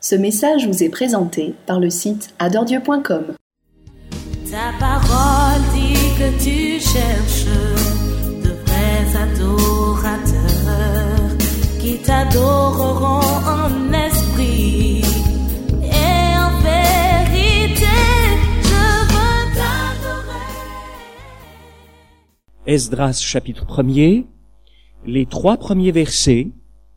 Ce message vous est présenté par le site adoredieu.com. Ta parole dit que tu cherches de vrais adorateurs qui t'adoreront en esprit et en vérité. Je veux t'adorer. Esdras chapitre 1er, les 3 premiers versets.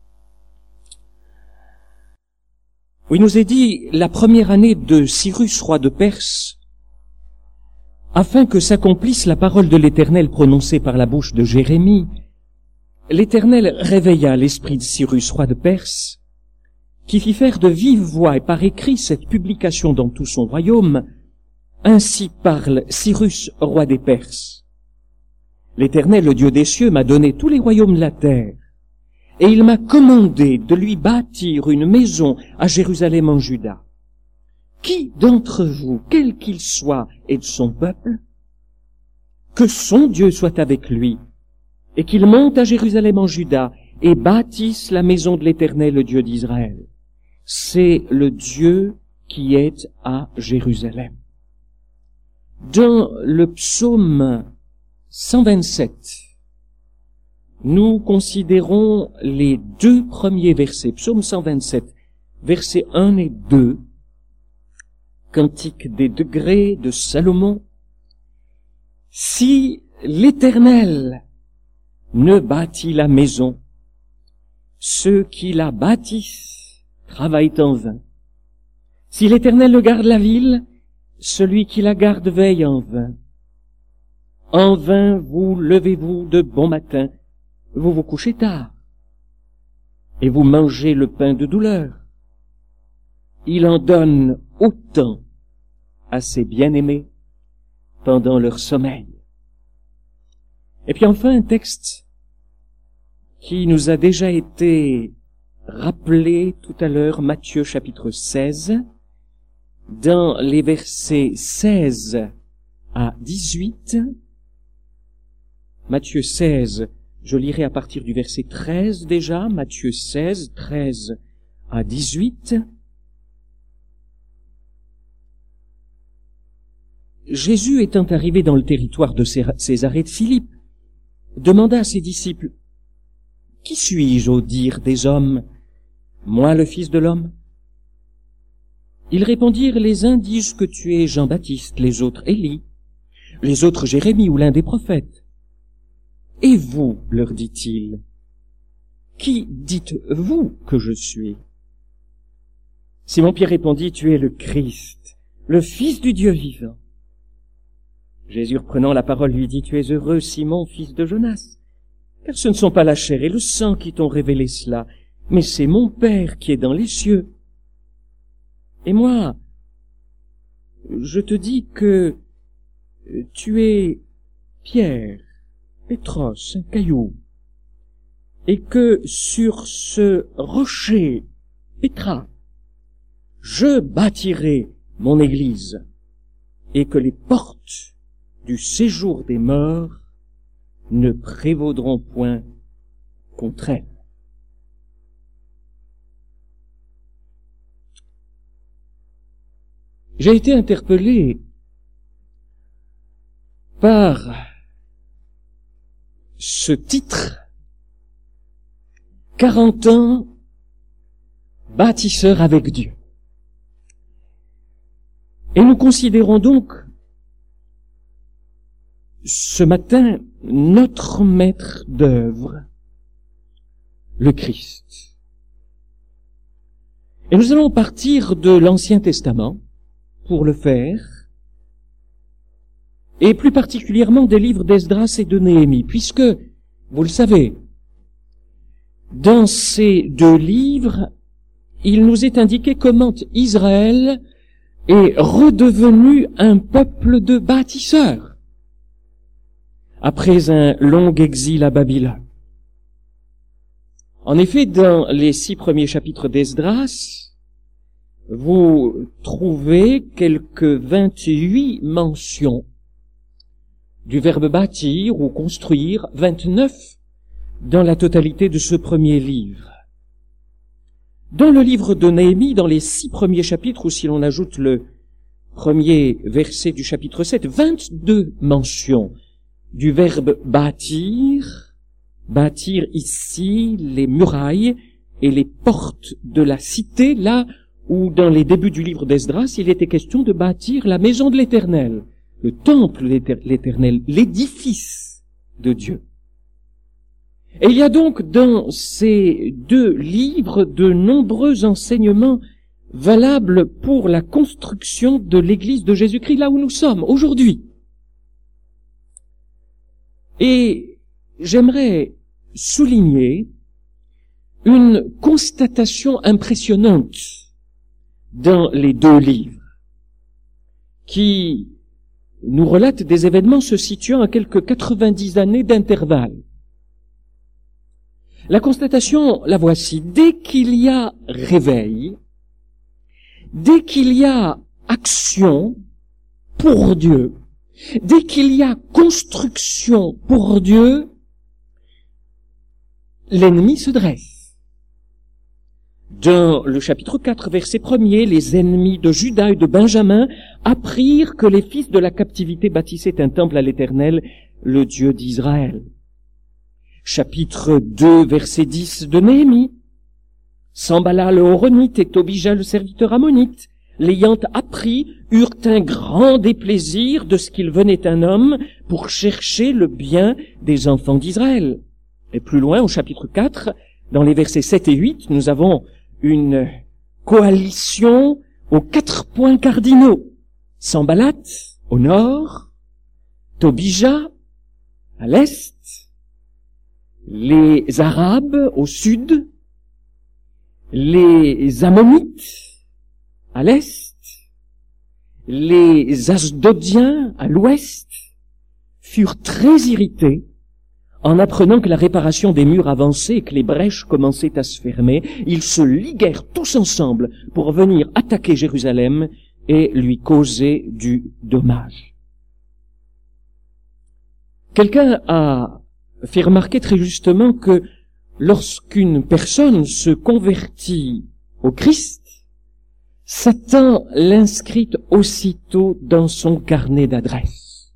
Où il nous est dit, la première année de Cyrus, roi de Perse, afin que s'accomplisse la parole de l'Éternel prononcée par la bouche de Jérémie, l'Éternel réveilla l'esprit de Cyrus, roi de Perse, qui fit faire de vive voix et par écrit cette publication dans tout son royaume. Ainsi parle Cyrus, roi des Perses. L'Éternel, le Dieu des cieux, m'a donné tous les royaumes de la terre, et il m'a commandé de lui bâtir une maison à Jérusalem en Juda. Qui d'entre vous, quel qu'il soit, est de son peuple? Que son Dieu soit avec lui, et qu'il monte à Jérusalem en Juda, et bâtisse la maison de l'Éternel, le Dieu d'Israël. C'est le Dieu qui est à Jérusalem. Dans le psaume 127, nous considérons les 2 premiers versets. Psaume 127, versets 1 et 2, Cantique des degrés de Salomon. Si l'Éternel ne bâtit la maison, ceux qui la bâtissent travaillent en vain. Si l'Éternel ne garde la ville, celui qui la garde veille en vain. En vain vous levez-vous de bon matin, vous vous couchez tard, et vous mangez le pain de douleur. Il en donne autant à ses bien-aimés pendant leur sommeil. Et puis enfin un texte qui nous a déjà été rappelé tout à l'heure, Matthieu chapitre 16, dans les versets 16 à 18. Matthieu 16, je lirai à partir du verset 13 déjà, Matthieu 16, 13 à 18. Jésus, étant arrivé dans le territoire de Césarée de Philippe, demanda à ses disciples, « Qui suis-je au dire des hommes, moi le Fils de l'homme ?» Ils répondirent, « Les uns disent que tu es Jean-Baptiste, les autres Élie, les autres Jérémie ou l'un des prophètes. Et vous, leur dit-il, qui dites-vous que je suis ?» Simon-Pierre répondit, « Tu es le Christ, le Fils du Dieu vivant. » Jésus, reprenant la parole, lui dit, « Tu es heureux, Simon, fils de Jonas, car ce ne sont pas la chair et le sang qui t'ont révélé cela, mais c'est mon Père qui est dans les cieux. Et moi, je te dis que tu es Pierre, Pétros, un caillou, et que sur ce rocher, Pétra, je bâtirai mon église, et que les portes du séjour des morts ne prévaudront point contre elle. » J'ai été interpellé par ce titre, 40 ans bâtisseur avec Dieu. Et nous considérons donc ce matin notre maître d'œuvre, le Christ. Et nous allons partir de l'Ancien Testament pour le faire, et plus particulièrement des livres d'Esdras et de Néhémie, puisque, vous le savez, dans ces 2 livres, il nous est indiqué comment Israël est redevenu un peuple de bâtisseurs après un long exil à Babylone. En effet, dans les 6 premiers chapitres d'Esdras, vous trouvez quelques 28 mentions du verbe bâtir ou construire, 29 dans la totalité de ce premier livre. Dans le livre de Néhémie, dans les 6 premiers chapitres, ou si l'on ajoute le premier verset du chapitre 7, 22 mentions du verbe bâtir. Bâtir ici les murailles et les portes de la cité, là où dans les débuts du livre d'Esdras, il était question de bâtir la maison de l'Éternel, le temple de l'Éternel, l'édifice de Dieu. Et il y a donc dans ces 2 livres de nombreux enseignements valables pour la construction de l'Église de Jésus-Christ, là où nous sommes aujourd'hui. Et j'aimerais souligner une constatation impressionnante dans les 2 livres, qui nous relate des événements se situant à quelques 90 années d'intervalle. La constatation, la voici. Dès qu'il y a réveil, dès qu'il y a action pour Dieu, dès qu'il y a construction pour Dieu, l'ennemi se dresse. Dans le chapitre 4, verset 1er, les ennemis de Juda et de Benjamin apprirent que les fils de la captivité bâtissaient un temple à l'Éternel, le Dieu d'Israël. Chapitre 2, verset 10 de Néhémie. Sambala le Horonite et Tobija le serviteur ammonite, l'ayant appris, eurent un grand déplaisir de ce qu'il venait un homme pour chercher le bien des enfants d'Israël. Et plus loin, au chapitre 4, dans les versets 7 et 8, nous avons une coalition aux 4 points cardinaux. Sambalat au nord, Tobija à l'est, les Arabes au sud, les Ammonites à l'est, les Asdodiens à l'ouest, furent très irrités en apprenant que la réparation des murs avançait et que les brèches commençaient à se fermer. Ils se liguèrent tous ensemble pour venir attaquer Jérusalem et lui causer du dommage. Quelqu'un a fait remarquer très justement que lorsqu'une personne se convertit au Christ, Satan l'inscrit aussitôt dans son carnet d'adresses.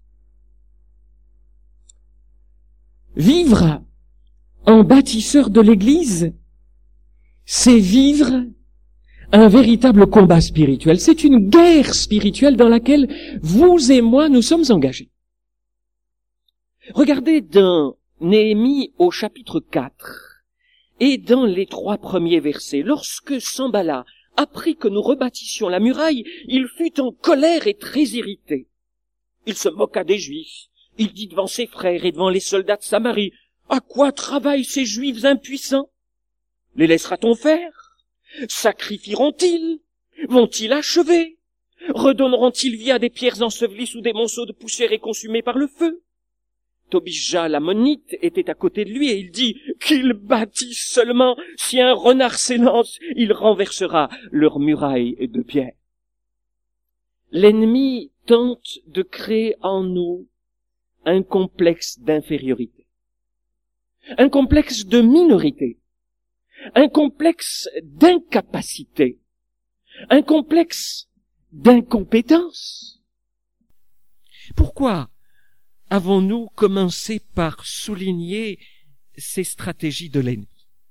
Vivre en bâtisseur de l'Église, c'est vivre un véritable combat spirituel. C'est une guerre spirituelle dans laquelle vous et moi nous sommes engagés. Regardez dans Néhémie au chapitre 4 et dans les 3 premiers versets. Lorsque Sambala apprit que nous rebâtissions la muraille, il fut en colère et très irrité. Il se moqua des Juifs. Il dit devant ses frères et devant les soldats de Samarie, « À quoi travaillent ces Juifs impuissants? Les laissera-t-on faire? Sacrifieront-ils? Vont-ils achever? Redonneront-ils vie à des pierres ensevelies sous des monceaux de poussière et consumées par le feu? » Tobija l'ammonite était à côté de lui et il dit « Qu'ils bâtissent seulement, si un renard s'élance, il renversera leurs murailles de pierre. » L'ennemi tente de créer en nous un complexe d'infériorité, un complexe de minorité, un complexe d'incapacité, un complexe d'incompétence. Pourquoi avons-nous commencé par souligner ces stratégies de l'ennemi?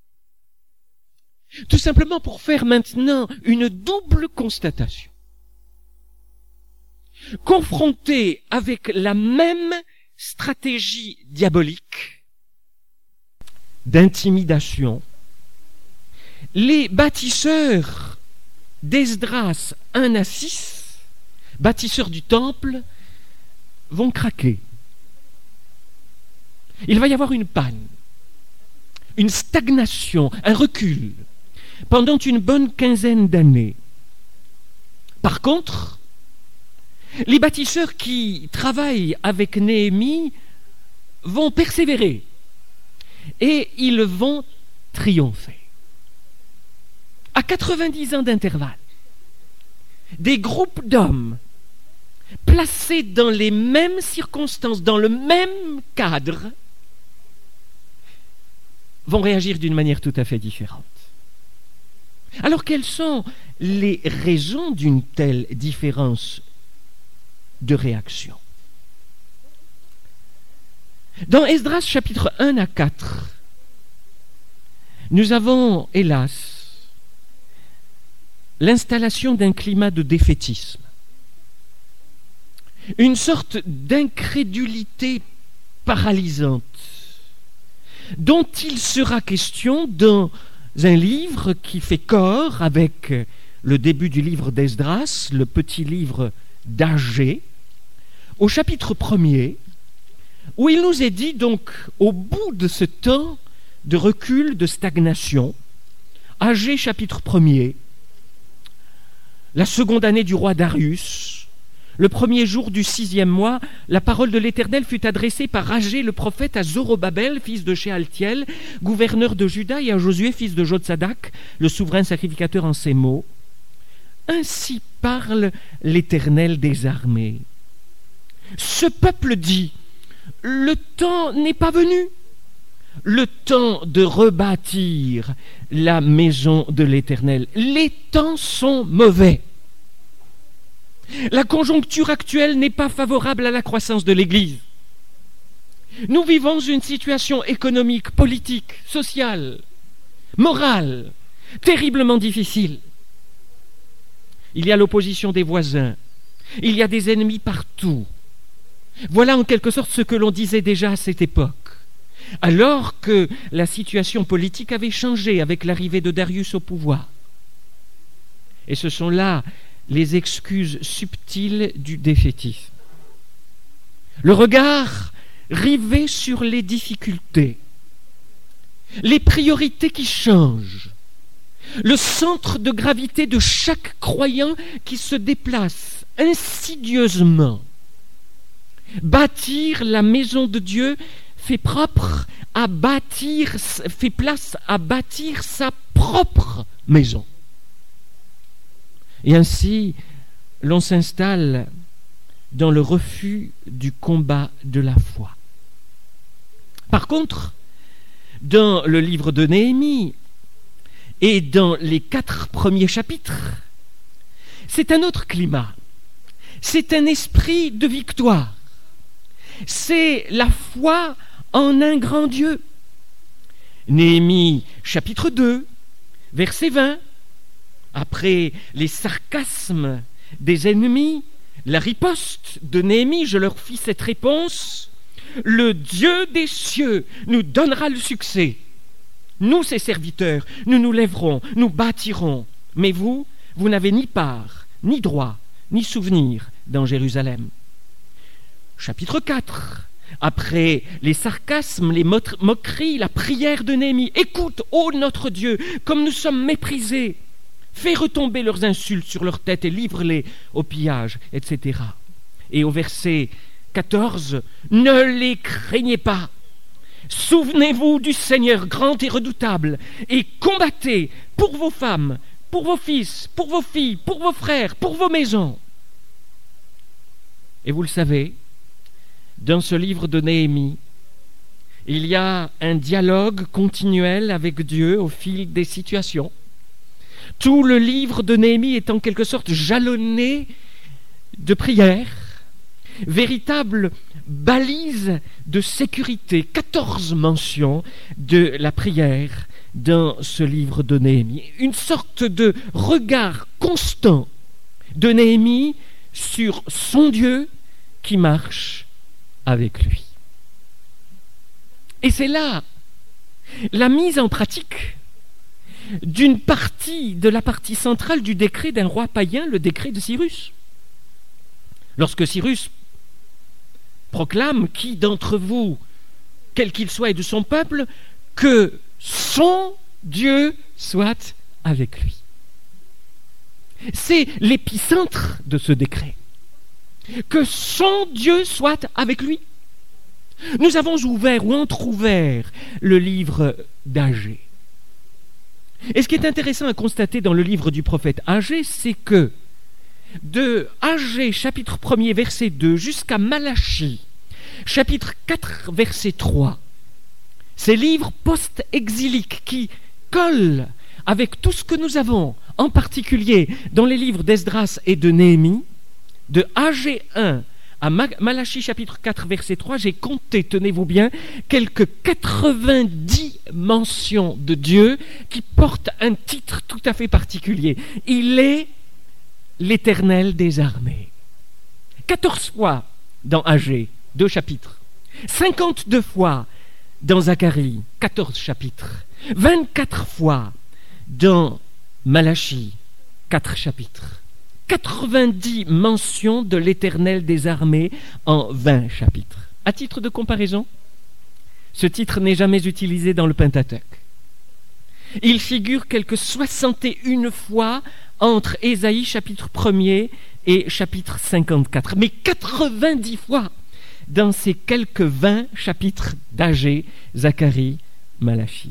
Tout simplement pour faire maintenant une double constatation. Confronté avec la même stratégie diabolique d'intimidation, les bâtisseurs d'Esdras 1 à 6, bâtisseurs du temple, vont craquer. Il va y avoir une panne, une stagnation, un recul, pendant une bonne quinzaine d'années. Par contre, les bâtisseurs qui travaillent avec Néhémie vont persévérer et ils vont triompher. À 90 ans d'intervalle, des groupes d'hommes placés dans les mêmes circonstances, dans le même cadre, vont réagir d'une manière tout à fait différente. Alors, quelles sont les raisons d'une telle différence de réaction? Dans Esdras chapitre 1 à 4, nous avons, hélas, l'installation d'un climat de défaitisme, une sorte d'incrédulité paralysante, dont il sera question dans un livre qui fait corps avec le début du livre d'Esdras, le petit livre d'Agé, au chapitre 1er, où il nous est dit donc, au bout de ce temps de recul, de stagnation, Agé chapitre 1er, la seconde année du roi Darius, le premier jour du 6e mois, la parole de l'Éternel fut adressée par Agé le prophète à Zorobabel, fils de Shealtiel, gouverneur de Juda, et à Josué, fils de Jotsadak, le souverain sacrificateur, en ces mots. Ainsi parle l'Éternel des armées. Ce peuple dit, le temps n'est pas venu, le temps de rebâtir la maison de l'Éternel. Les temps sont mauvais. La conjoncture actuelle n'est pas favorable à la croissance de l'Église. Nous vivons une situation économique, politique, sociale, morale, terriblement difficile. Il y a l'opposition des voisins, il y a des ennemis partout. Voilà en quelque sorte ce que l'on disait déjà à cette époque, alors que la situation politique avait changé avec l'arrivée de Darius au pouvoir. Et ce sont là les excuses subtiles du défaitisme. Le regard rivé sur les difficultés, les priorités qui changent, le centre de gravité de chaque croyant qui se déplace insidieusement. Bâtir la maison de Dieu fait place à bâtir sa propre maison. Et ainsi, l'on s'installe dans le refus du combat de la foi. Par contre, dans le livre de Néhémie et dans les 4 premiers chapitres, c'est un autre climat. C'est un esprit de victoire. C'est la foi en un grand Dieu. Néhémie, chapitre 2, verset 20. Après les sarcasmes des ennemis, la riposte de Néhémie, je leur fis cette réponse: le Dieu des cieux nous donnera le succès. Nous, ses serviteurs, nous nous lèverons, nous bâtirons. Mais vous, vous n'avez ni part, ni droit, ni souvenir dans Jérusalem. Chapitre 4. Après les sarcasmes, les moqueries, la prière de Néhémie: écoute, ô notre Dieu, comme nous sommes méprisés. Fais retomber leurs insultes sur leur tête et livre-les au pillage, etc. Et au verset 14, ne les craignez pas. Souvenez-vous du Seigneur grand et redoutable et combattez pour vos femmes, pour vos fils, pour vos filles, pour vos frères, pour vos maisons. Et vous le savez, dans ce livre de Néhémie, il y a un dialogue continuel avec Dieu au fil des situations. Tout le livre de Néhémie est en quelque sorte jalonné de prières, véritable balise de sécurité. 14 mentions de la prière dans ce livre de Néhémie. Une sorte de regard constant de Néhémie sur son Dieu qui marche avec lui. Et c'est là la mise en pratique d'une partie de la partie centrale du décret d'un roi païen, le décret de Cyrus. Lorsque Cyrus proclame: qui d'entre vous, quel qu'il soit, est de son peuple, que son Dieu soit avec lui. C'est l'épicentre de ce décret. Que son Dieu soit avec lui. Nous avons ouvert ou entrouvert le livre d'Agé. Et ce qui est intéressant à constater dans le livre du prophète Agé, c'est que de Agé, chapitre 1er, verset 2, jusqu'à Malachie, chapitre 4, verset 3, ces livres post-exiliques qui collent avec tout ce que nous avons, en particulier dans les livres d'Esdras et de Néhémie, de Agé 1 à Malachie chapitre 4 verset 3, j'ai compté, tenez-vous bien, quelques 90 mentions de Dieu qui portent un titre tout à fait particulier. Il est l'Éternel des armées. 14 fois dans Agé, 2 chapitres. 52 fois dans Zacharie, 14 chapitres. 24 fois dans Malachie, 4 chapitres. 90 mentions de l'Éternel des armées en 20 chapitres. À titre de comparaison, ce titre n'est jamais utilisé dans le Pentateuque. Il figure quelque 61 fois entre Ésaïe chapitre 1er et chapitre 54, mais 90 fois dans ces quelques 20 chapitres d'Agé, Zacharie, Malachie.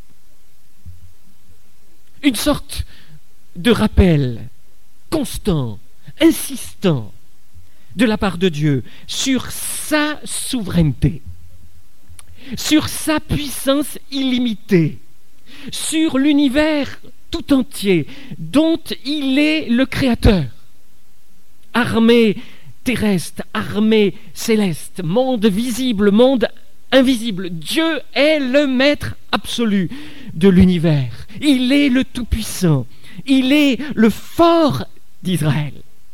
Une sorte de rappel constant, insistant de la part de Dieu sur sa souveraineté, sur sa puissance illimitée, sur l'univers tout entier dont il est le créateur. Armée terrestre, armée céleste, monde visible, monde invisible. Dieu est le maître absolu de l'univers. Il est le tout-puissant. Il est le fort d'Israël.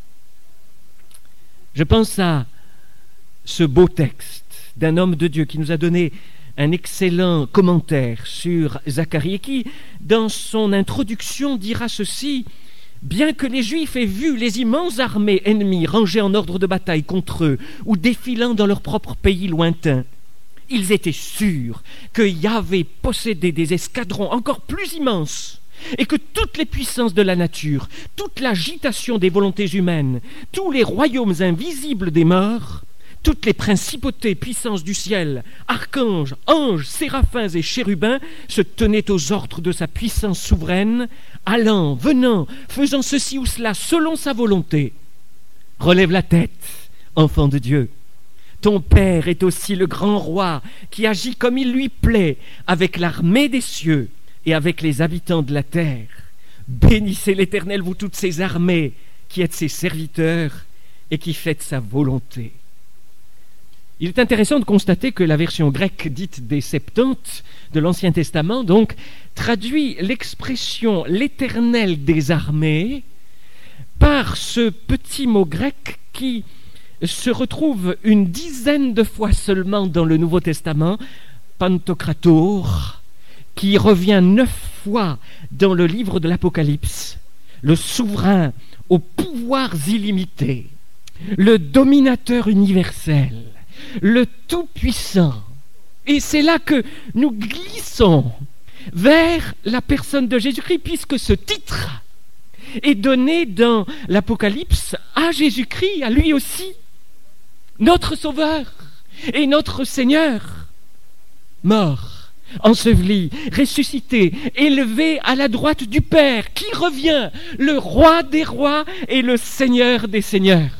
Je pense à ce beau texte d'un homme de Dieu qui nous a donné un excellent commentaire sur Zacharie et qui, dans son introduction, dira ceci: bien que les Juifs aient vu les immenses armées ennemies rangées en ordre de bataille contre eux ou défilant dans leur propre pays lointain, ils étaient sûrs que Yahvé possédait des escadrons encore plus immenses et que toutes les puissances de la nature, toute l'agitation des volontés humaines, tous les royaumes invisibles des morts, toutes les principautés, puissances du ciel, archanges, anges, séraphins et chérubins se tenaient aux ordres de sa puissance souveraine, allant, venant, faisant ceci ou cela selon sa volonté. Relève la tête, enfant de Dieu. Ton Père est aussi le grand roi qui agit comme il lui plaît avec l'armée des cieux et avec les habitants de la terre. Bénissez l'Éternel, vous toutes ses armées, qui êtes ses serviteurs et qui faites sa volonté. Il est intéressant de constater que la version grecque dite des Septante de l'Ancien Testament, donc, traduit l'expression « l'Éternel des armées » par ce petit mot grec qui se retrouve une dizaine de fois seulement dans le Nouveau Testament, Pantokrator, qui revient 9 fois dans le livre de l'Apocalypse, le souverain aux pouvoirs illimités, le dominateur universel, le tout-puissant. Et c'est là que nous glissons vers la personne de Jésus-Christ, puisque ce titre est donné dans l'Apocalypse à Jésus-Christ, à lui aussi, notre Sauveur et notre Seigneur, mort, enseveli, ressuscité, élevé à la droite du Père, qui revient, le roi des rois et le Seigneur des seigneurs.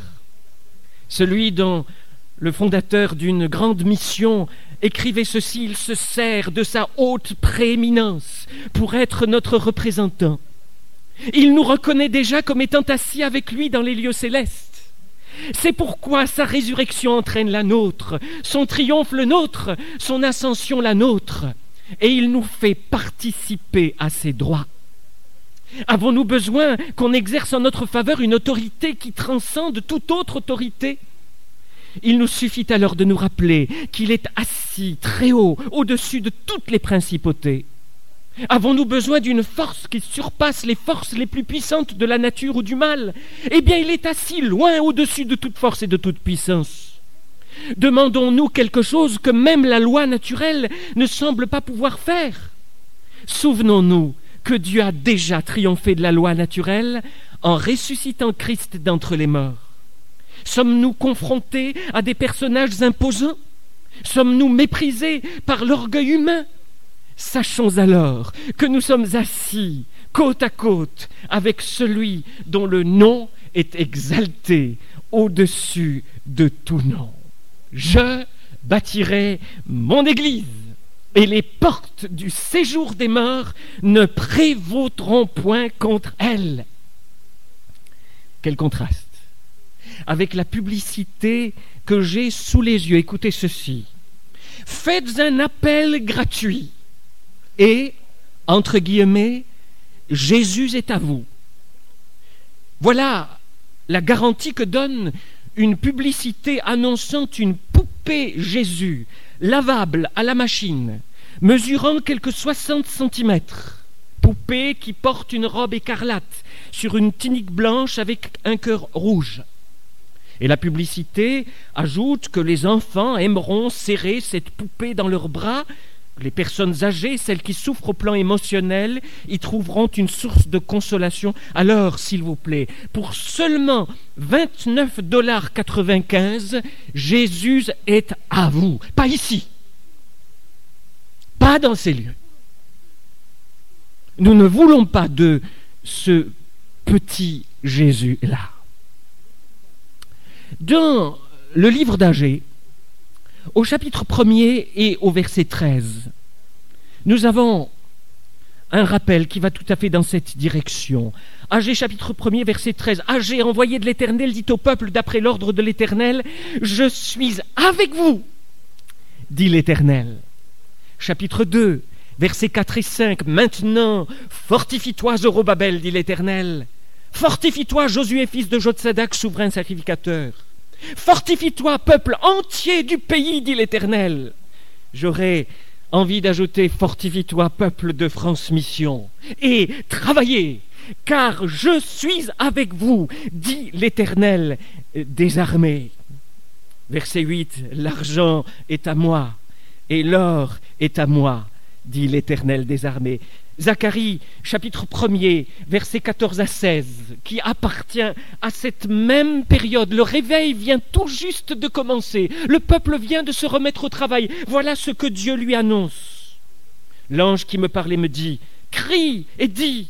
Celui dont le fondateur d'une grande mission écrivait ceci: il se sert de sa haute prééminence pour être notre représentant. Il nous reconnaît déjà comme étant assis avec lui dans les lieux célestes. C'est pourquoi sa résurrection entraîne la nôtre, son triomphe le nôtre, son ascension la nôtre, et il nous fait participer à ses droits. Avons-nous besoin qu'on exerce en notre faveur une autorité qui transcende toute autre autorité ? Il nous suffit alors de nous rappeler qu'il est assis très haut, au-dessus de toutes les principautés. Avons-nous besoin d'une force qui surpasse les forces les plus puissantes de la nature ou du mal ? Eh bien, il est assis loin au-dessus de toute force et de toute puissance. Demandons-nous quelque chose que même la loi naturelle ne semble pas pouvoir faire ? Souvenons-nous que Dieu a déjà triomphé de la loi naturelle en ressuscitant Christ d'entre les morts. Sommes-nous confrontés à des personnages imposants ? Sommes-nous méprisés par l'orgueil humain ? Sachons alors que nous sommes assis côte à côte avec celui dont le nom est exalté au-dessus de tout nom. Je bâtirai mon église et les portes du séjour des morts ne prévaudront point contre elle. Quel contraste avec la publicité que j'ai sous les yeux. Écoutez ceci. Faites un appel gratuit et, entre guillemets, Jésus est à vous. Voilà la garantie que donne une publicité annonçant une poupée Jésus, lavable à la machine, mesurant quelques 60 cm. Poupée qui porte une robe écarlate sur une tunique blanche avec un cœur rouge. Et la publicité ajoute que les enfants aimeront serrer cette poupée dans leurs bras. Les personnes âgées, celles qui souffrent au plan émotionnel, y trouveront une source de consolation. Alors, s'il vous plaît, pour seulement 29,95 $, Jésus est à vous. Pas ici. Pas dans ces lieux. Nous ne voulons pas de ce petit Jésus-là. Dans le livre d'Agée, au chapitre 1er et au verset 13, nous avons un rappel qui va tout à fait dans cette direction. Agée chapitre 1er, verset 13. Agée, envoyé de l'Éternel, dit au peuple d'après l'ordre de l'Éternel, « Je suis avec vous, dit l'Éternel. » Chapitre 2, versets 4 et 5. Maintenant, fortifie-toi, Zorobabel, dit l'Éternel. Fortifie-toi, Josué, fils de Jotsadak, souverain sacrificateur. Fortifie-toi, peuple entier du pays, dit l'Éternel. J'aurais envie d'ajouter, fortifie-toi, peuple de France Mission, et travaillez, car je suis avec vous, dit l'Éternel des armées. Verset 8, l'argent est à moi, et l'or est à moi, dit l'Éternel des armées. Zacharie, chapitre 1er, versets 14 à 16, qui appartient à cette même période. Le réveil vient tout juste de commencer. Le peuple vient de se remettre au travail. Voilà ce que Dieu lui annonce. L'ange qui me parlait me dit, « Crie et dis,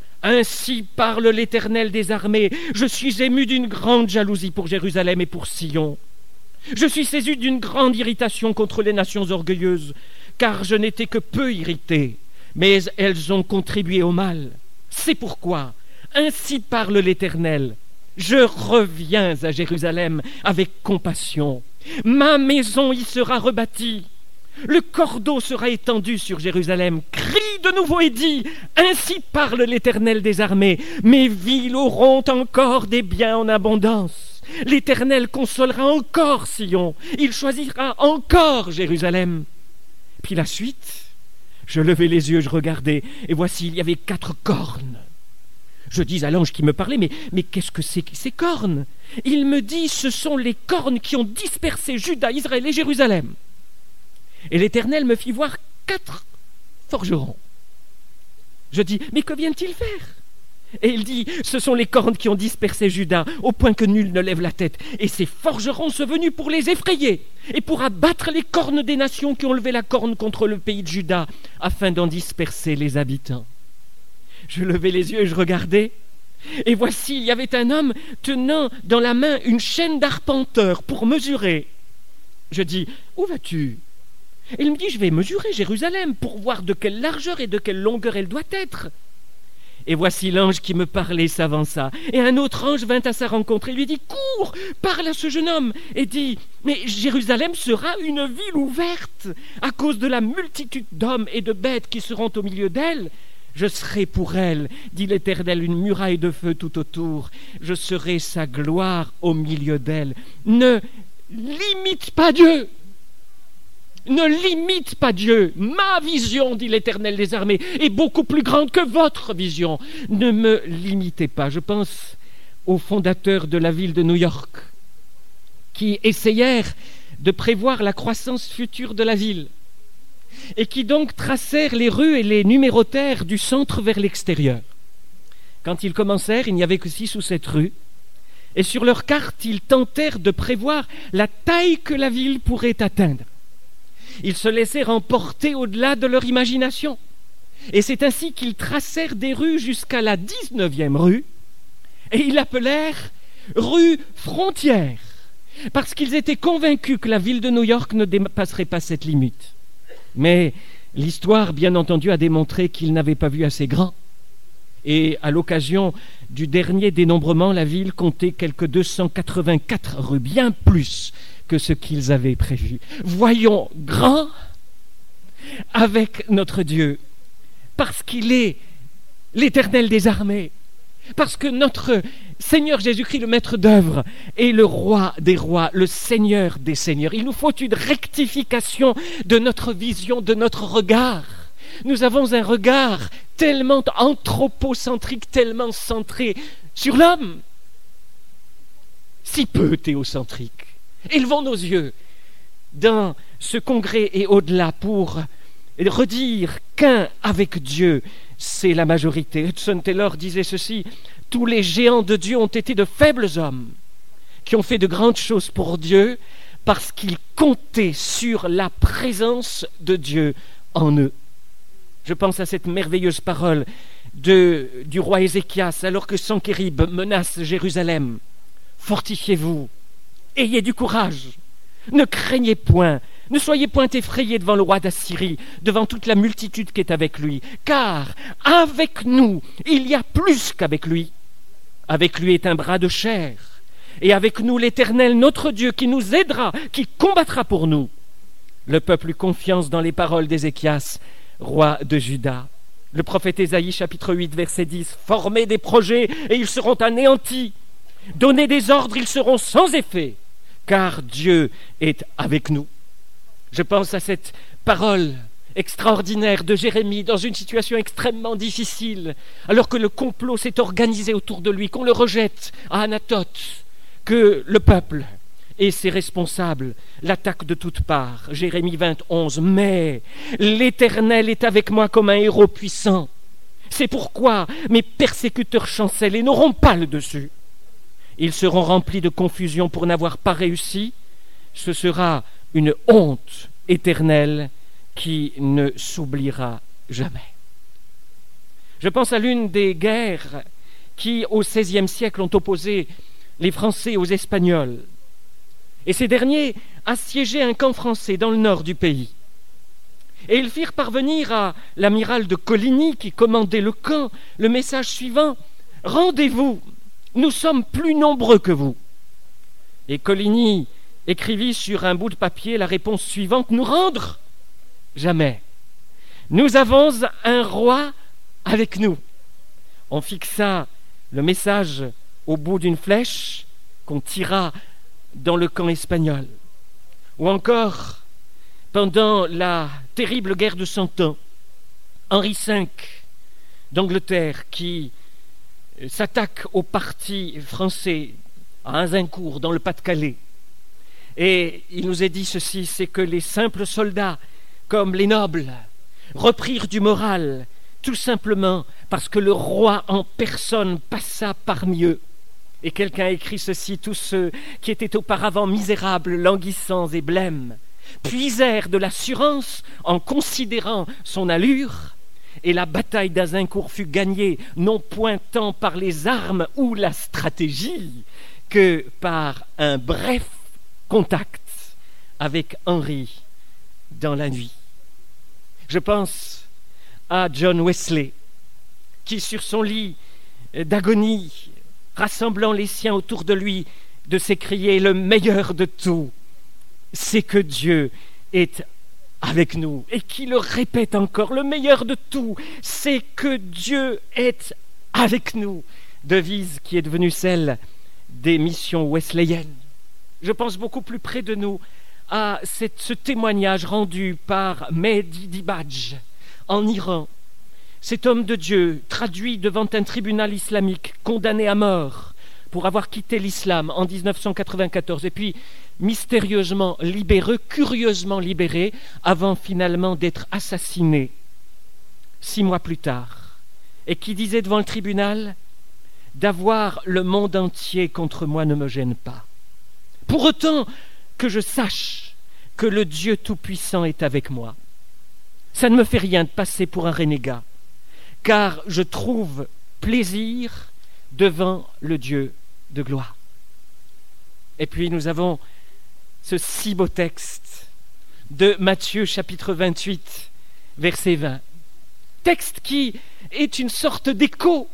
ainsi parle l'Éternel des armées, je suis ému d'une grande jalousie pour Jérusalem et pour Sion. Je suis saisi d'une grande irritation contre les nations orgueilleuses, car je n'étais que peu irrité. Mais elles ont contribué au mal. C'est pourquoi, ainsi parle l'Éternel, je reviens à Jérusalem avec compassion. Ma maison y sera rebâtie. Le cordeau sera étendu sur Jérusalem. Crie de nouveau et dis, ainsi parle l'Éternel des armées. Mes villes auront encore des biens en abondance. L'Éternel consolera encore Sion. Il choisira encore Jérusalem. Puis la suite... Je levai les yeux, je regardais, et voici, il y avait 4 cornes. Je dis à l'ange qui me parlait, mais qu'est-ce que c'est que ces cornes? Il me dit, ce sont les cornes qui ont dispersé Juda, Israël et Jérusalem. Et l'Éternel me fit voir 4 forgerons. Je dis, mais que viennent-ils faire? Et il dit, ce sont les cornes qui ont dispersé Juda, au point que nul ne lève la tête. Et ces forgerons sont venus pour les effrayer, et pour abattre les cornes des nations qui ont levé la corne contre le pays de Juda, afin d'en disperser les habitants. Je levai les yeux et je regardais, et voici, il y avait un homme tenant dans la main une chaîne d'arpenteur pour mesurer. Je dis, où vas-tu? Et il me dit, je vais mesurer Jérusalem pour voir de quelle largeur et de quelle longueur elle doit être. Et voici l'ange qui me parlait s'avança. Et un autre ange vint à sa rencontre et lui dit, cours, parle à ce jeune homme. Et dit, mais Jérusalem sera une ville ouverte à cause de la multitude d'hommes et de bêtes qui seront au milieu d'elle. Je serai pour elle, dit l'Éternel, une muraille de feu tout autour. Je serai sa gloire au milieu d'elle. Ne limite pas Dieu. Ne limite pas Dieu. Ma vision, dit l'Éternel des armées, est beaucoup plus grande que votre vision. Ne me limitez pas. Je pense aux fondateurs de la ville de New York qui essayèrent de prévoir la croissance future de la ville et qui donc tracèrent les rues et les numérotèrent du centre vers l'extérieur. Quand ils commencèrent, il n'y avait que 6 ou 7 rues et sur leur carte, ils tentèrent de prévoir la taille que la ville pourrait atteindre. Ils se laissèrent emporter au-delà de leur imagination. Et c'est ainsi qu'ils tracèrent des rues jusqu'à la 19e rue, et ils l'appelèrent rue Frontière, parce qu'ils étaient convaincus que la ville de New York ne dépasserait pas cette limite. Mais l'histoire, bien entendu, a démontré qu'il n'avait pas vu assez grand. Et à l'occasion du dernier dénombrement, la ville comptait quelque 284 rues, bien plus que ce qu'ils avaient prévu. Voyons grand avec notre Dieu, parce qu'il est l'Éternel des armées, parce que notre Seigneur Jésus-Christ, le maître d'œuvre, est le roi des rois, le Seigneur des seigneurs. Il nous faut une rectification de notre vision, de notre regard. Nous avons un regard tellement anthropocentrique, tellement centré sur l'homme, si peu théocentrique. Élevons nos yeux dans ce congrès et au-delà pour redire qu'un avec Dieu, c'est la majorité. Hudson Taylor disait ceci: tous les géants de Dieu ont été de faibles hommes qui ont fait de grandes choses pour Dieu parce qu'ils comptaient sur la présence de Dieu en eux. Je pense à cette merveilleuse parole du roi Ézéchias alors que Sanchérib menace Jérusalem. Fortifiez-vous, ayez du courage, ne craignez point, ne soyez point effrayés devant le roi d'Assyrie, devant toute la multitude qui est avec lui, car avec nous, il y a plus qu'avec lui. Avec lui est un bras de chair, et avec nous l'Éternel, notre Dieu, qui nous aidera, qui combattra pour nous. Le peuple eut confiance dans les paroles d'Ézéchias, roi de Juda. Le prophète Ésaïe, chapitre 8, verset 10, « Formez des projets, et ils seront anéantis. Donnez des ordres, ils seront sans effet, car Dieu est avec nous. » Je pense à cette parole extraordinaire de Jérémie dans une situation extrêmement difficile, alors que le complot s'est organisé autour de lui, qu'on le rejette à Anathoth, que le peuple et ses responsables l'attaquent de toutes parts. Jérémie 20:11, « Mais l'Éternel est avec moi comme un héros puissant. C'est pourquoi mes persécuteurs chancellent et n'auront pas le dessus. Ils seront remplis de confusion pour n'avoir pas réussi. Ce sera une honte éternelle qui ne s'oubliera jamais. » Je pense à l'une des guerres qui, au XVIe siècle, ont opposé les Français aux Espagnols. Et ces derniers assiégeaient un camp français dans le nord du pays. Et ils firent parvenir à l'amiral de Coligny, qui commandait le camp, le message suivant: « Rendez-vous, nous sommes plus nombreux que vous. » Et Coligny écrivit sur un bout de papier la réponse suivante: « Nous rendre? Jamais. Nous avons un roi avec nous. » On fixa le message au bout d'une flèche qu'on tira dans le camp espagnol. Ou encore, pendant la terrible guerre de Cent Ans, Henri V d'Angleterre, qui s'attaque au parti français à Azincourt, dans le Pas-de-Calais. Et il nous est dit ceci, c'est que les simples soldats, comme les nobles, reprirent du moral, tout simplement parce que le roi en personne passa parmi eux. Et quelqu'un a écrit ceci: tous ceux qui étaient auparavant misérables, languissants et blêmes, puisèrent de l'assurance en considérant son allure, et la bataille d'Azincourt fut gagnée non point tant par les armes ou la stratégie que par un bref contact avec Henri dans la nuit. Je pense à John Wesley, qui sur son lit d'agonie, rassemblant les siens autour de lui, de s'écrier: le meilleur de tout, c'est que Dieu est avec nous, et qui le répète encore: le meilleur de tout, c'est que Dieu est avec nous, devise qui est devenue celle des missions wesleyennes. Je pense beaucoup plus près de nous à ce témoignage rendu par Mehdi Dibadj en Iran. Cet homme de Dieu, traduit devant un tribunal islamique, condamné à mort pour avoir quitté l'islam en 1994, et puis mystérieusement libéré, curieusement libéré, avant finalement d'être assassiné 6 mois plus tard, et qui disait devant le tribunal: « D'avoir le monde entier contre moi ne me gêne pas. Pour autant que je sache que le Dieu Tout-Puissant est avec moi. Ça ne me fait rien de passer pour un renégat, car je trouve plaisir devant le Dieu de gloire. » Et puis nous avons ce si beau texte de Matthieu chapitre 28, verset 20. Texte qui est une sorte d'écho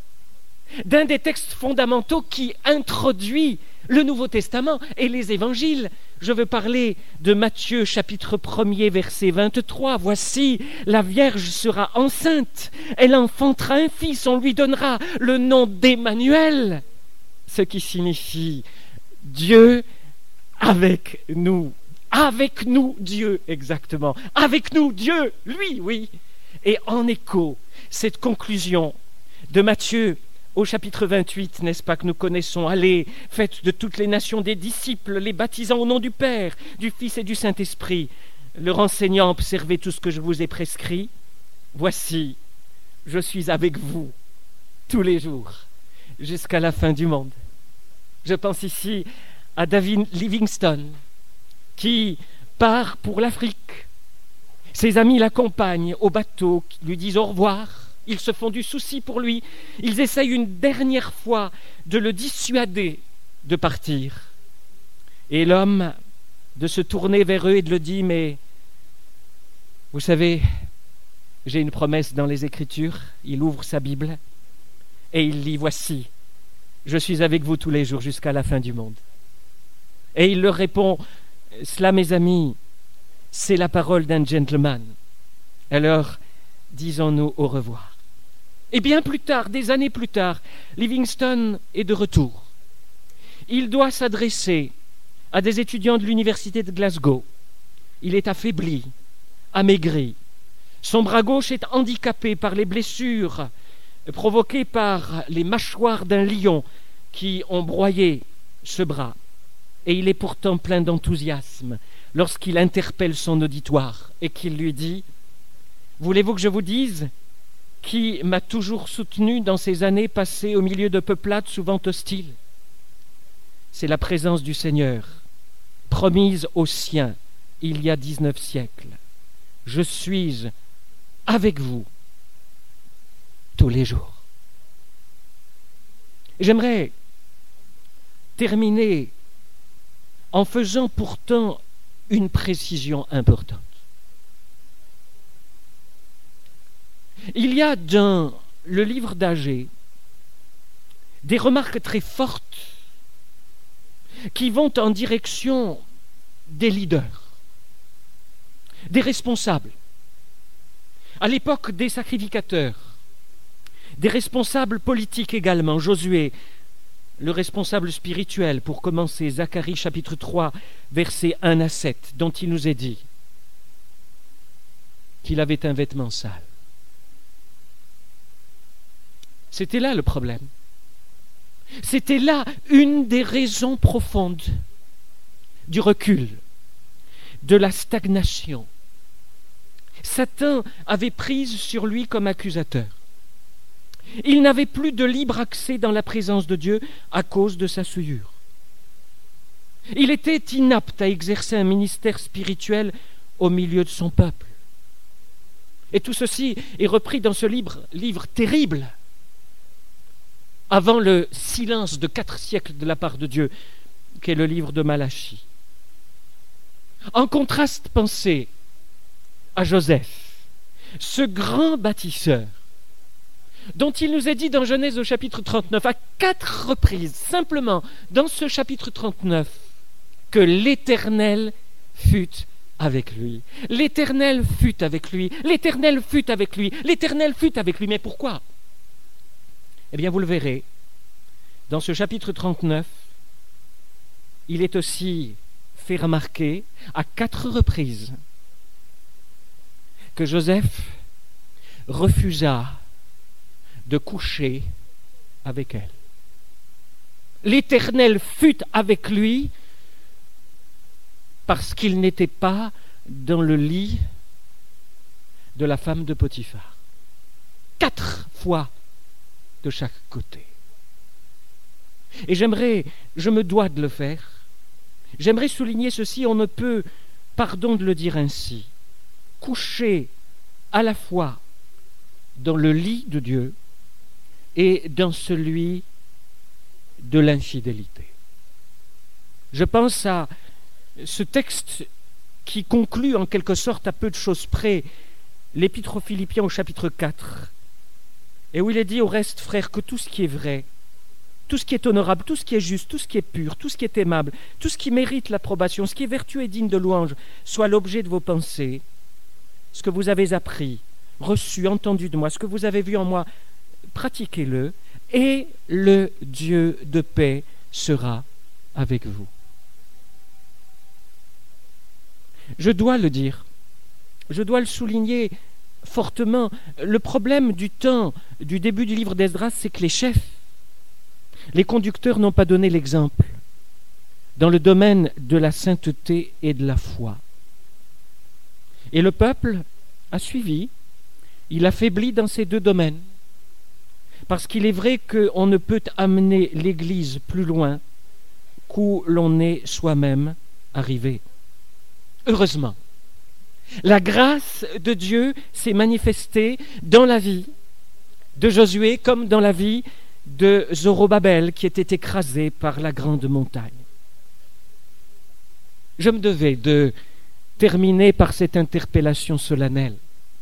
d'un des textes fondamentaux qui introduit le Nouveau Testament et les évangiles. Je veux parler de Matthieu chapitre 1er verset 23. Voici, la Vierge sera enceinte, elle enfantera un fils, on lui donnera le nom d'Emmanuel, ce qui signifie Dieu avec nous. Avec nous, Dieu, exactement. Avec nous, Dieu, lui, oui. Et en écho, cette conclusion de Matthieu au chapitre 28, n'est-ce pas, que nous connaissons. Allez, faites de toutes les nations des disciples, les baptisant au nom du Père, du Fils et du Saint-Esprit, leur enseignant, observez tout ce que je vous ai prescrit. Voici, je suis avec vous tous les jours, jusqu'à la fin du monde. Je pense ici à David Livingstone, qui part pour l'Afrique. Ses amis l'accompagnent au bateau, lui disent au revoir. Ils se font du souci pour lui. Ils essayent une dernière fois de le dissuader de partir. Et l'homme de se tourner vers eux et de le dire, mais vous savez, j'ai une promesse dans les Écritures. Il ouvre sa Bible et il lit, voici, je suis avec vous tous les jours jusqu'à la fin du monde. Et il leur répond, cela mes amis, c'est la parole d'un gentleman. Alors, disons-nous au revoir. Et bien plus tard, des années plus tard, Livingstone est de retour. Il doit s'adresser à des étudiants de l'université de Glasgow. Il est affaibli, amaigri. Son bras gauche est handicapé par les blessures provoquées par les mâchoires d'un lion qui ont broyé ce bras. Et il est pourtant plein d'enthousiasme lorsqu'il interpelle son auditoire et qu'il lui dit « Voulez-vous que je vous dise qui m'a toujours soutenu dans ces années passées au milieu de peuplades souvent hostiles? C'est la présence du Seigneur, promise aux siens il y a 19 siècles. Je suis avec vous tous les jours. » J'aimerais terminer en faisant pourtant une précision importante. Il y a dans le livre d'Agée des remarques très fortes qui vont en direction des leaders, des responsables. À l'époque des sacrificateurs, des responsables politiques également. Josué, le responsable spirituel, pour commencer, Zacharie chapitre 3, versets 1 à 7, dont il nous est dit qu'il avait un vêtement sale. C'était là le problème. C'était là une des raisons profondes du recul, de la stagnation. Satan avait prise sur lui comme accusateur. Il n'avait plus de libre accès dans la présence de Dieu à cause de sa souillure. Il était inapte à exercer un ministère spirituel au milieu de son peuple. Et tout ceci est repris dans ce livre terrible, avant le silence de 4 siècles de la part de Dieu, qu'est le livre de Malachie. En contraste, pensez à Joseph, ce grand bâtisseur, dont il nous est dit dans Genèse au chapitre 39, à 4 reprises, simplement dans ce chapitre 39, que l'Éternel fut avec lui. L'Éternel fut avec lui. L'Éternel fut avec lui. L'Éternel fut avec lui. Mais pourquoi? Eh bien, vous le verrez, dans ce chapitre 39, il est aussi fait remarquer à 4 reprises que Joseph refusa de coucher avec elle. L'Éternel fut avec lui parce qu'il n'était pas dans le lit de la femme de Potiphar. 4 fois de chaque côté. Et je me dois de le faire, j'aimerais souligner ceci, on ne peut, pardon de le dire ainsi, coucher à la fois dans le lit de Dieu et dans celui de l'infidélité. Je pense à ce texte qui conclut en quelque sorte à peu de choses près l'Épître aux Philippiens au chapitre 4, et où il est dit au reste, frères, que tout ce qui est vrai, tout ce qui est honorable, tout ce qui est juste, tout ce qui est pur, tout ce qui est aimable, tout ce qui mérite l'approbation, ce qui est vertueux et digne de louange, soit l'objet de vos pensées. Ce que vous avez appris, reçu, entendu de moi, ce que vous avez vu en moi, pratiquez-le, et le Dieu de paix sera avec vous. Je dois le dire, je dois le souligner fortement. Le problème du temps du début du livre d'Esdras, c'est que les chefs, les conducteurs n'ont pas donné l'exemple dans le domaine de la sainteté et de la foi. Et le peuple a suivi, il affaiblit dans ces deux domaines, parce qu'il est vrai qu'on ne peut amener l'Église plus loin qu'où l'on est soi-même arrivé. Heureusement, la grâce de Dieu s'est manifestée dans la vie de Josué comme dans la vie de Zorobabel qui était écrasé par la grande montagne. Je me devais de terminer par cette interpellation solennelle.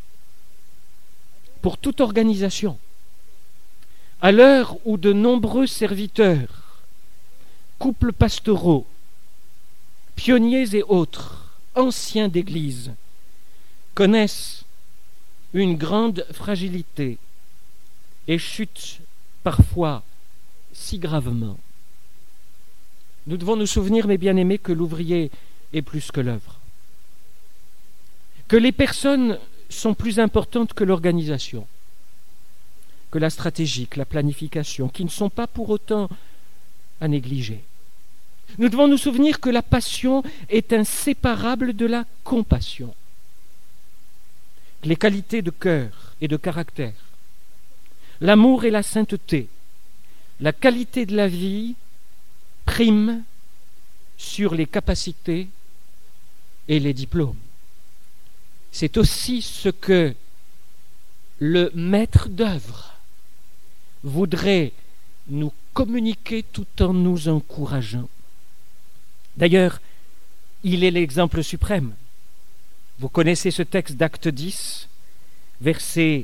Pour toute organisation, à l'heure où de nombreux serviteurs, couples pastoraux, pionniers et autres, anciens d'Église, connaissent une grande fragilité et chutent parfois si gravement. Nous devons nous souvenir, mes bien-aimés, que l'ouvrier est plus que l'œuvre, que les personnes sont plus importantes que l'organisation, que la stratégie, que la planification, qui ne sont pas pour autant à négliger. Nous devons nous souvenir que la passion est inséparable de la compassion. Les qualités de cœur et de caractère, l'amour et la sainteté, la qualité de la vie priment sur les capacités et les diplômes. C'est aussi ce que le maître d'œuvre voudrait nous communiquer tout en nous encourageant. D'ailleurs, il est l'exemple suprême. Vous connaissez ce texte d'Acte 10, versets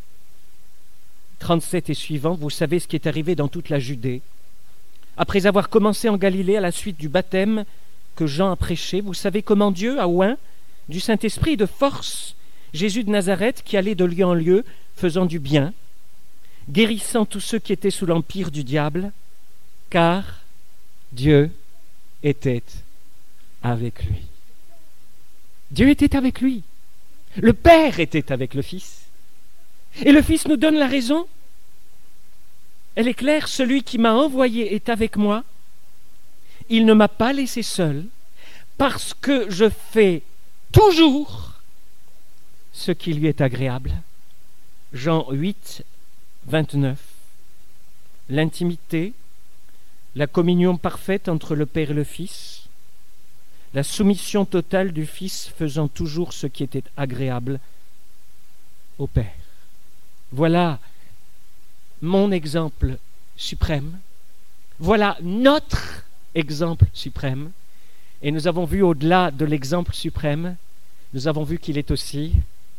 37 et suivants. Vous savez ce qui est arrivé dans toute la Judée. Après avoir commencé en Galilée à la suite du baptême que Jean a prêché, vous savez comment Dieu a oint du Saint-Esprit et de force Jésus de Nazareth qui allait de lieu en lieu, faisant du bien, guérissant tous ceux qui étaient sous l'empire du diable, car Dieu était avec lui. Dieu était avec lui. Le Père était avec le Fils. Et le Fils nous donne la raison. Elle est claire, celui qui m'a envoyé est avec moi. Il ne m'a pas laissé seul, parce que je fais toujours ce qui lui est agréable. Jean 8, 29. L'intimité, la communion parfaite entre le Père et le Fils, la soumission totale du Fils faisant toujours ce qui était agréable au Père. Voilà mon exemple suprême. Voilà notre exemple suprême. Et nous avons vu au-delà de l'exemple suprême, nous avons vu qu'il est aussi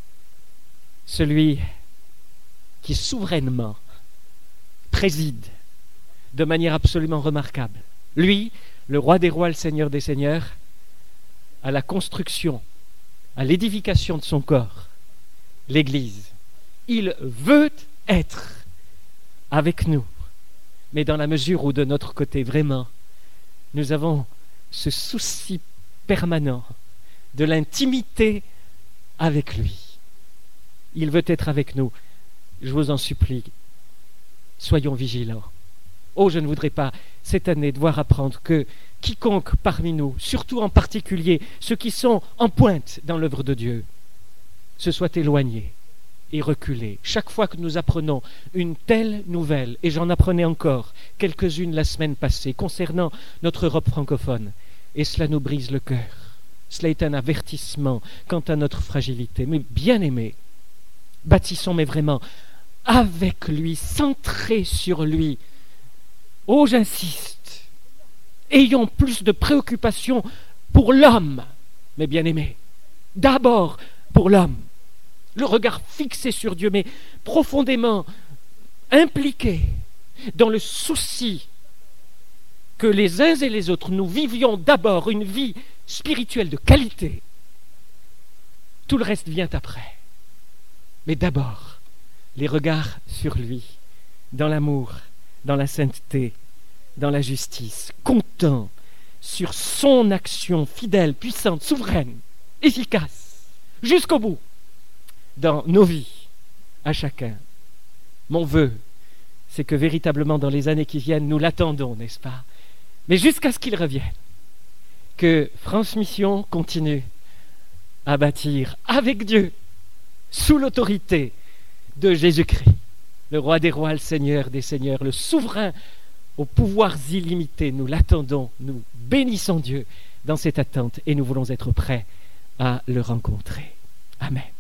celui qui souverainement préside de manière absolument remarquable. Lui, le roi des rois, le Seigneur des seigneurs, à la construction, à l'édification de son corps, l'Église. Il veut être avec nous, mais dans la mesure où de notre côté, vraiment, nous avons ce souci permanent de l'intimité avec lui. Il veut être avec nous. Je vous en supplie, soyons vigilants. Oh, je ne voudrais pas, cette année, devoir apprendre que quiconque parmi nous, surtout en particulier ceux qui sont en pointe dans l'œuvre de Dieu, se soit éloigné et reculé. Chaque fois que nous apprenons une telle nouvelle, et j'en apprenais encore quelques-unes la semaine passée, concernant notre Europe francophone, et cela nous brise le cœur. Cela est un avertissement quant à notre fragilité. Mais bien aimés, bâtissons, mais vraiment, avec lui, centrés sur lui. Oh, j'insiste, ayons plus de préoccupation pour l'homme mes bien-aimés, d'abord pour l'homme, le regard fixé sur Dieu, mais profondément impliqué dans le souci que les uns et les autres, nous vivions d'abord une vie spirituelle de qualité. Tout le reste vient après. Mais d'abord, les regards sur lui, dans l'amour, dans la sainteté, dans la justice, comptant sur son action fidèle, puissante, souveraine, efficace, jusqu'au bout, dans nos vies, à chacun. Mon vœu, c'est que véritablement dans les années qui viennent, nous l'attendons, n'est-ce pas? Mais jusqu'à ce qu'il revienne, que France Mission continue à bâtir avec Dieu, sous l'autorité de Jésus-Christ, le roi des rois, le Seigneur des seigneurs, le souverain aux pouvoirs illimités. Nous l'attendons, nous bénissons Dieu dans cette attente et nous voulons être prêts à le rencontrer. Amen.